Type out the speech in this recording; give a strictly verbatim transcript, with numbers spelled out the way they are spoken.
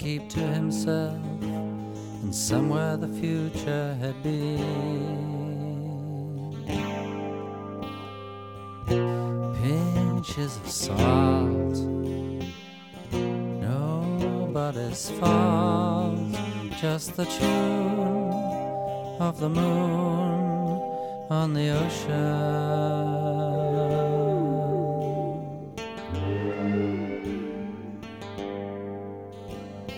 keep to himself, and somewhere the future had been. Pinches of salt, nobody's fault, just the tune of the moon on the ocean.